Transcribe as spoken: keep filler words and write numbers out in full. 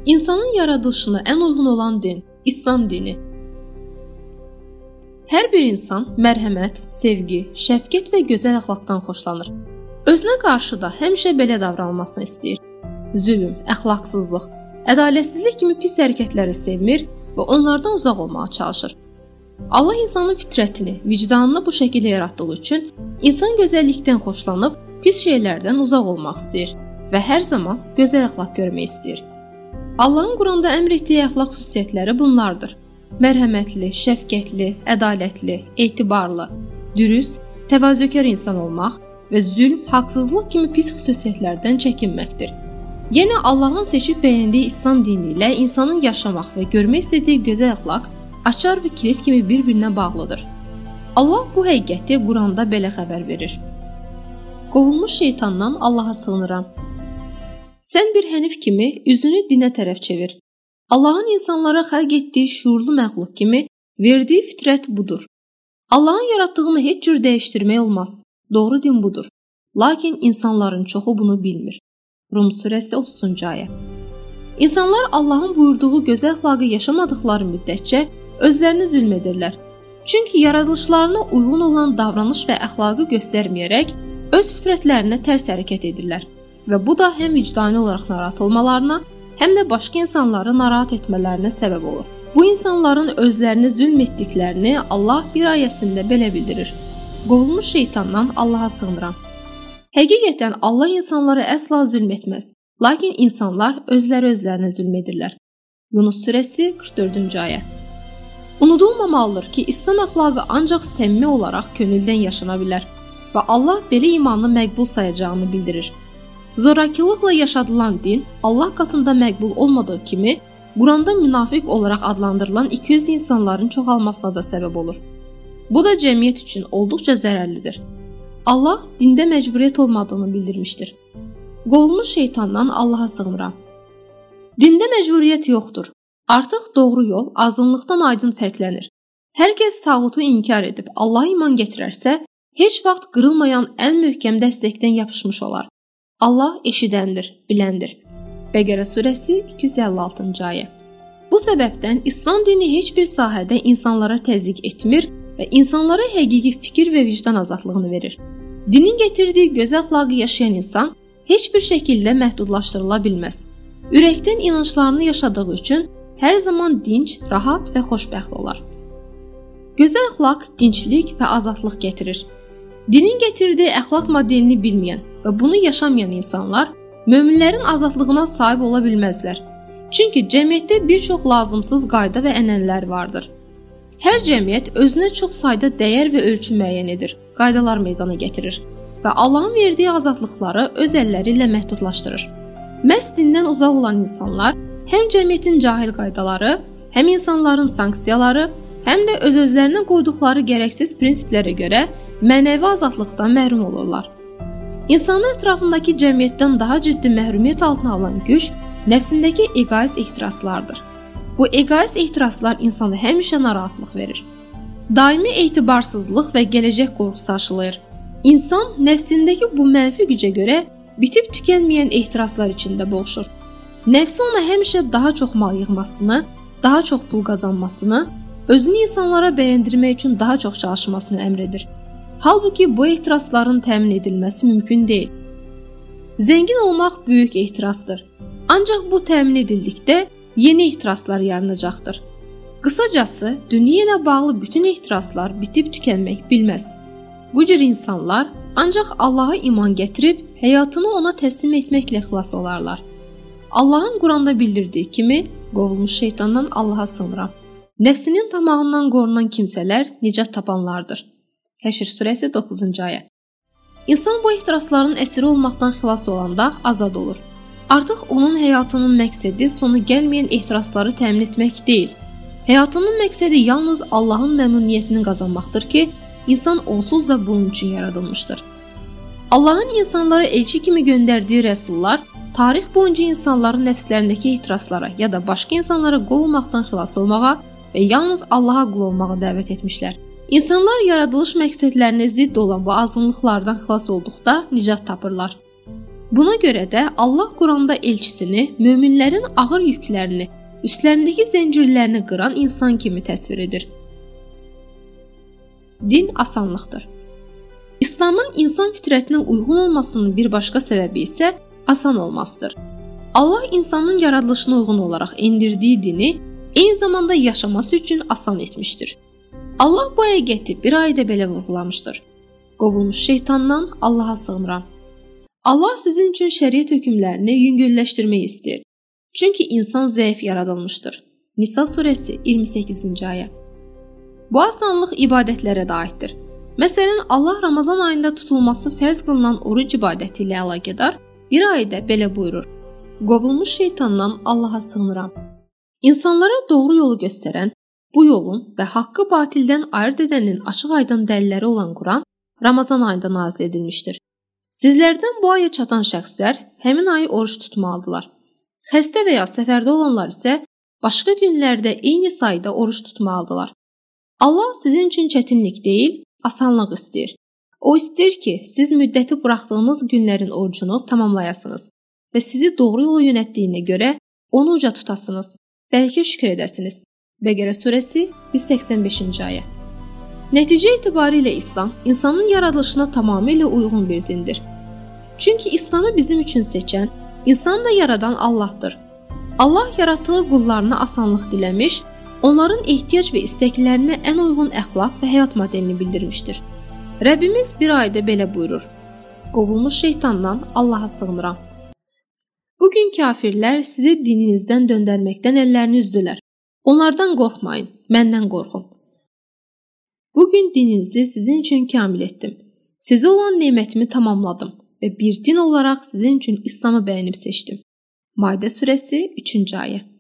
İnsanın yaradılışına ən uyğun olan din İslam dini. Hər bir insan mərhəmət, sevgi, şəfqət və gözəl əxlaqdan xoşlanır. Özünə qarşı da həmişə belə davranılmasını istəyir. Zülm, əxlaqsızlıq, ədalətsizlik kimi pis hərəkətləri sevmir və onlardan uzaq olmağa çalışır. Allah insanın fitrətini, vicdanını bu şəkildə yaratdığı üçün insan gözəllikdən xoşlanıb pis şeylərdən uzaq olmaq istəyir və hər zaman gözəl əxlaq görmək istəyir. Allahın Quranda əmr etdiyi əxlaq xüsusiyyətləri bunlardır: mərhəmətli, şəfqətli, ədalətli, etibarlı, dürüst, təvazökar insan olmaq və zülm, haqsızlıq kimi pis xüsusiyyətlərdən çəkinməkdir. Yenə Allahın seçib bəyəndiyi İslam dini ilə insanın yaşamaq və görmək istədiyi gözəl əxlaq açar və kilit kimi bir-birinə bağlıdır. Allah bu həqiqəti Quranda belə xəbər verir: Qovulmuş şeytandan Allaha sığınıram. Sən bir hənif kimi üzünü dinə tərəf çevir. Allahın insanlara xəlq etdiyi şuurlu məxluq kimi verdiyi fitrət budur. Allahın yaratdığını heç cür dəyişdirmək olmaz. Doğru din budur. Lakin insanların çoxu bunu bilmir. Rum surəsi otuzuncu ayə. İnsanlar Allahın buyurduğu gözəl əxlaqı yaşamadıkları müddətcə özlərini zülm edirlər. Çünki yaradılışlarına uyğun olan davranış və əxlaqı göstərməyərək öz fitrətlərinə tərs hərəkət edirlər və bu da həm vicdani olaraq narahat olmalarına, həm də başqa insanları narahat etmələrinə səbəb olur. Bu insanların özlərini zülm etdiklərini Allah bir ayəsində belə bildirir: Qovulmuş şeytandan Allaha sığınıram. Həqiqətən Allah insanlara əsla zülm etməz, lakin insanlar özləri özlərinə zülm edirlər. Yunus surəsi qırx dördüncü ayə. Unudulmamalıdır ki, İslam əxlaqı ancaq səmimi olaraq könüldən yaşana bilər və Allah belə imanı məqbul sayacağını bildirir. Zorakılıqla yaşadılan din Allah qatında məqbul olmadığı kimi, Quranda münafiq olaraq adlandırılan iki yüz insanların çoxalmasına da səbəb olur. Bu da cəmiyyət üçün olduqca zərərlidir. Allah dində məcburiyyət olmadığını bildirmişdir. Qovulmuş şeytandan Allaha sığınıram. Dində məcburiyyət yoxdur. Artıq doğru yol azınlıqdan aydın fərqlənir. Hər kəs tağutu inkar edib Allaha iman gətirərsə, heç vaxt qırılmayan ən möhkəm dəstəkdən yapışmış olar. Allah eşidəndir, biləndir. Bəqərə surəsi iki yüz əlli altıncı ayə. Bu səbəbdən İslam dini heç bir sahədə insanlara təzyiq etmir və insanlara həqiqi fikir və vicdan azadlığını verir. Dinin gətirdiyi gözəl əxlaqı yaşayan insan heç bir şəkildə məhdudlaşdırıla bilməz. Ürəkdən inançlarını yaşadığı üçün hər zaman dinc, rahat və xoşbəxt olar. Gözəl əxlaq dinçlik və azadlıq gətirir. Dinin gətirdiyi əxlaq modelini bilməyən və bunu yaşamayan insanlar möminlərin azadlığına sahib ola bilməzlər. Çünki cəmiyyətdə bir çox lazımsız qayda və ənənələr vardır. Hər cəmiyyət özünə çox sayda dəyər və ölçü müəyyən edir, qaydalar meydana gətirir və Allahın verdiyi azadlıqları öz əlləri ilə məhdudlaşdırır. Məhz dindən uzaq olan insanlar həm cəmiyyətin cahil qaydaları, həm insanların sanksiyaları, həm də öz-özlərinə qoyduqları gərəksiz prinsiplərə görə mənəvi azadlıqdan məhrum olurlar. İnsanın ətrafındakı cəmiyyətdən daha ciddi məhrumiyyət altına alan güc nəfsindəki egoist ehtiraslardır. Bu egoist ehtiraslar insana həmişə narahatlıq verir. Daimi etibarsızlıq və gələcək qorxusu aşılayır. İnsan nəfsindəki bu mənfi gücə görə bitib tükənməyən ehtiraslar içində boğuşur. Nəfsi ona həmişə daha çox mal yığmasını, daha çox pul qazanmasını, özünü insanlara bəyəndirmək üçün daha çox çalışmasını əmr edir. Halbuki bu ehtirasların təmin edilməsi mümkün deyil. Zəngin olmaq böyük ehtirasdır. Ancaq bu təmin edildikdə yeni ehtiraslar yaranacaqdır. Qısacası, dünya ilə bağlı bütün ehtiraslar bitib tükənmək bilməz. Bu cür insanlar ancaq Allaha iman gətirib həyatını ona təslim etməklə xilas olarlar. Allahın Quranda bildirdiyi kimi, qovulmuş şeytandan Allaha sığınıram. Nəfsinin tamahından qorunan kimsələr nicat tapanlardır. Həşr surəsi doqquzuncu ayə. İnsan bu ehtirasların əsiri olmaqdan xilas olanda azad olur. Artıq onun həyatının məqsədi sonu gəlməyən ehtirasları təmin etmək deyil. Həyatının məqsədi yalnız Allahın məmnuniyyətini qazanmaqdır ki, insan onsuz da bunun üçün yaradılmışdır. Allahın insanlara elçi kimi göndərdiyi rəsullar tarix boyunca insanların nəfslərindəki ehtiraslara ya da başqa insanlara qul olmaqdan xilas olmağa və yalnız Allaha qul olmağa dəvət etmişlər. İnsanlar yaradılış məqsədlərinə zidd olan bu azınlıqlardan xilas olduqda nicat tapırlar. Buna görə də Allah Quranda elçisini möminlərin ağır yüklərini, üstlərindəki zəncirlərini qıran insan kimi təsvir edir. Din asanlıqdır. İslamın insan fitrətinə uyğun olmasının bir başqa səbəbi isə asan olmasıdır. Allah insanın yaradılışına uyğun olaraq endirdiyi dini eyni zamanda yaşaması üçün asan etmişdir. Allah bu həqiqəti bir ayədə belə vurğulamışdır. Qovulmuş şeytandan Allaha sığınıram. Allah sizin üçün şəriət hökmlərini yüngülləşdirmək istəyir. Çünki insan zəif yaradılmışdır. Nisa surəsi iyirmi səkkizinci ayə. Bu asanlıq ibadətlərə də aiddir. Məsələn, Allah Ramazan ayında tutulması fərz qılınan oruc ibadəti ilə əlaqədar bir ayədə belə buyurur. Qovulmuş şeytandan Allaha sığınıram. İnsanlara doğru yolu göstərən, bu yolun və haqqı batildən ayırd edənin açıq-aydın dəlilləri olan Quran Ramazan ayında nazil edilmişdir. Sizlərdən bu aya çatan şəxslər həmin ayı oruç tutmalıdırlar. Xəstə və ya səfərdə olanlar isə başqa günlərdə eyni sayda oruç tutmalıdırlar. Allah sizin üçün çətinlik deyil, asanlıq istəyir. O istəyir ki, siz müddəti buraxdığınız günlərin orucunu tamamlayasınız və sizi doğru yola yönəltdiyinə görə onu uca tutasınız, bəlkə şükür edəsiniz. Bəqərə surəsi yüz səksən beşinci ayə. Nəticə etibarilə İslam insanın yaradılışına tamamilə uyğun bir dindir. Çünki İslamı bizim üçün seçən, insanı da yaradan Allahdır. Allah yaratdığı qullarına asanlıq diləmiş, onların ehtiyac və istəklərinə ən uyğun əxlaq və həyat modelini bildirmişdir. Rəbbimiz bir ayədə belə buyurur. Qovulmuş şeytandan Allaha sığınıram. Bugün kafirlər sizi dininizdən döndərməkdən əllərini üzdülər. Onlardan qorxmayın, məndən qorxun. Bugün dininizi sizin üçün kamil etdim. Sizə olan nemətimi tamamladım və bir din olaraq sizin üçün İslamı bəyənib seçdim. Maidə surəsi üçüncü ayə.